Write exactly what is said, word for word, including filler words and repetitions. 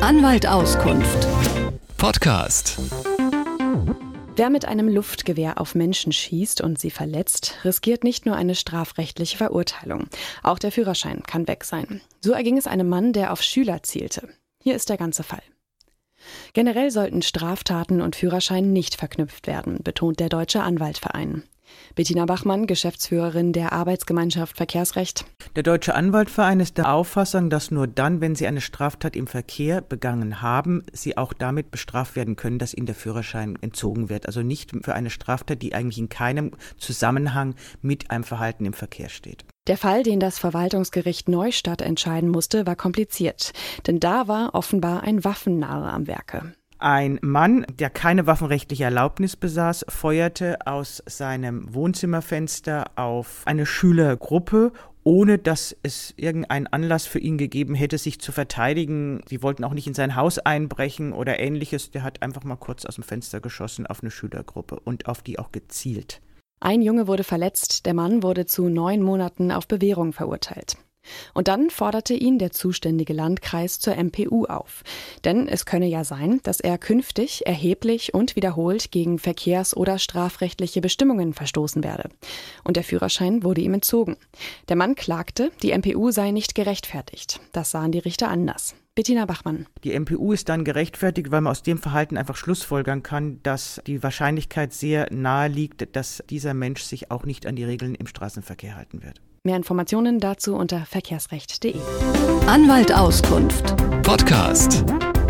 Anwalt Auskunft. Podcast. Wer mit einem Luftgewehr auf Menschen schießt und sie verletzt, riskiert nicht nur eine strafrechtliche Verurteilung. Auch der Führerschein kann weg sein. So erging es einem Mann, der auf Schüler zielte. Hier ist der ganze Fall. Generell sollten Straftaten und Führerschein nicht verknüpft werden, betont der Deutsche Anwaltverein. Bettina Bachmann, Geschäftsführerin der Arbeitsgemeinschaft Verkehrsrecht. Der Deutsche Anwaltverein ist der Auffassung, dass nur dann, wenn Sie eine Straftat im Verkehr begangen haben, Sie auch damit bestraft werden können, dass Ihnen der Führerschein entzogen wird. Also nicht für eine Straftat, die eigentlich in keinem Zusammenhang mit einem Verhalten im Verkehr steht. Der Fall, den das Verwaltungsgericht Neustadt entscheiden musste, war kompliziert. Denn da war offenbar ein Waffennarr am Werke. Ein Mann, der keine waffenrechtliche Erlaubnis besaß, feuerte aus seinem Wohnzimmerfenster auf eine Schülergruppe, ohne dass es irgendeinen Anlass für ihn gegeben hätte, sich zu verteidigen. Sie wollten auch nicht in sein Haus einbrechen oder Ähnliches. Der hat einfach mal kurz aus dem Fenster geschossen auf eine Schülergruppe und auf die auch gezielt. Ein Junge wurde verletzt, der Mann wurde zu neun Monaten auf Bewährung verurteilt. Und dann forderte ihn der zuständige Landkreis zur M P U auf. Denn es könne ja sein, dass er künftig erheblich und wiederholt gegen verkehrs- oder strafrechtliche Bestimmungen verstoßen werde. Und der Führerschein wurde ihm entzogen. Der Mann klagte, die M P U sei nicht gerechtfertigt. Das sahen die Richter anders. Bettina Bachmann. Die M P U ist dann gerechtfertigt, weil man aus dem Verhalten einfach schlussfolgern kann, dass die Wahrscheinlichkeit sehr nahe liegt, dass dieser Mensch sich auch nicht an die Regeln im Straßenverkehr halten wird. Mehr Informationen dazu unter verkehrsrecht punkt de. Anwalt Auskunft. Podcast.